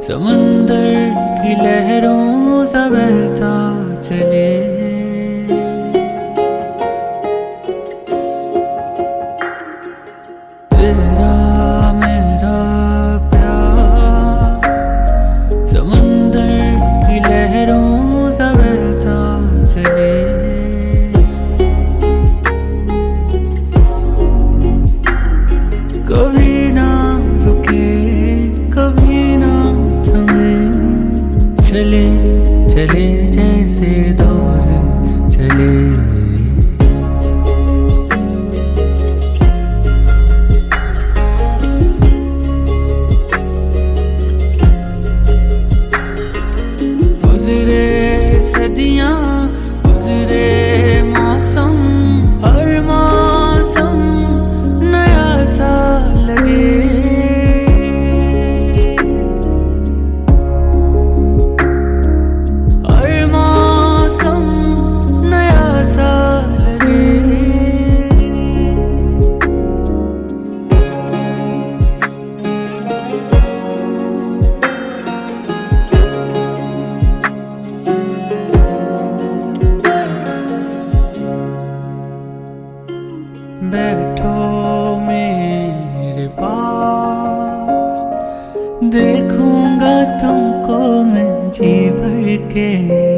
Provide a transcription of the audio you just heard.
समंदर की लहरों सा बहता चले। तेरा मेरा प्यार समंदर की लहरों सा बहता चले। कभी ना रुके कभी ना थमे, चले चले जैसे दौर चले। गुजरे सदियां गुजरे मौसम, हर मौसम नया सा लगे। हर मौसम नया सा लगे। बैठो मेरे पास, देखूंगा तुमको मैं जी भर के।